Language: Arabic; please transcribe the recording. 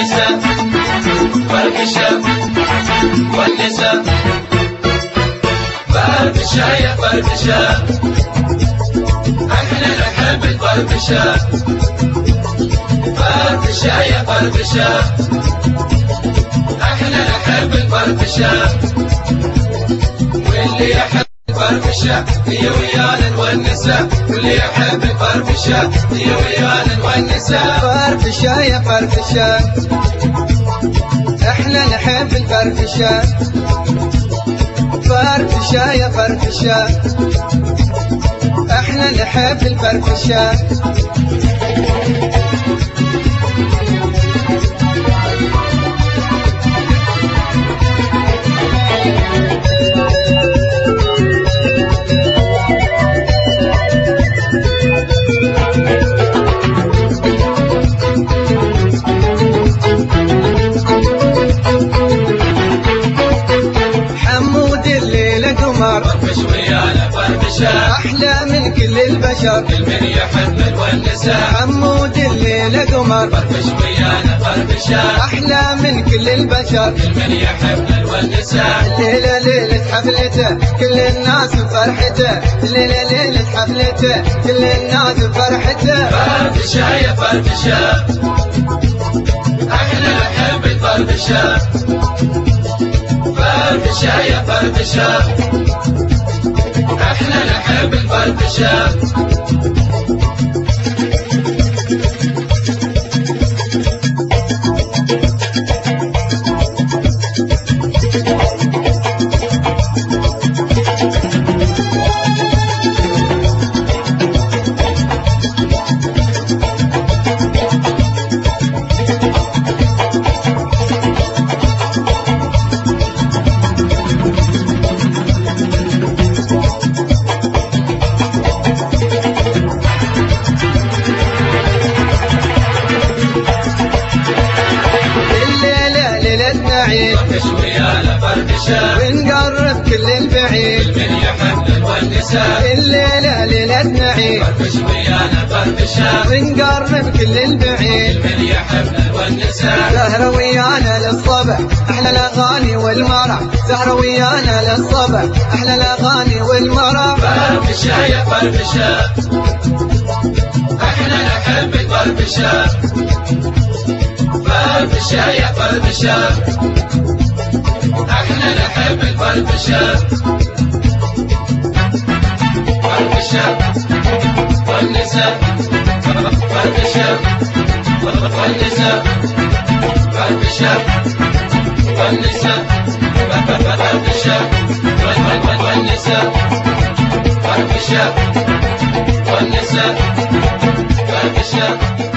والنساء فرفشة والنساء فرفشة يا فرفشة احنا نحب الفرفشة فرفشة يا فرفشة احنا نحب الفرفشة واللي يحب الفرفشة هي ويانا نونسة واللي يحب الفرفشة هي ويانا نونسة فرفشة يا فرفشة احنا نحب الفرفشة فرفشة يا فرفشة احنا نحب الفرفشة فرفش ويانا فرفشة أحلى من كل البشر المن يحب الونسة حمود الليلة قمر فرفش ويانا فرفشة أحلى من كل البشر المن يحب الونسة الليلة ليلة حفلته كل الناس بفرحته الليلة ليلة حفلته كل الناس بفرحته فرفشة يا فرفشة احنا نحب الفرفشة فرفشة يا فرفشة احنا نحب الفرفشة فرفش ويانا فرفشة ونقرب كل البعيد المن يحب الونسة الليلة ليلة نعيد فرفش ويانا فرفشة ونقرب كل البعيد المن يحب الونسة سهرة ويانا للصبح أحلى الأغاني والمرح سهرة ويانا للصبح أحلى الأغاني والمرح فرفشة يا فرفشة احنا نحب الفرفشة فرفشة يا فرفشة احنا نحب الفرفشة فرفشة والنساء فرفشة والنساء فرفشة والنساء فرفشة والنساء فرفشة والنساء فرفشة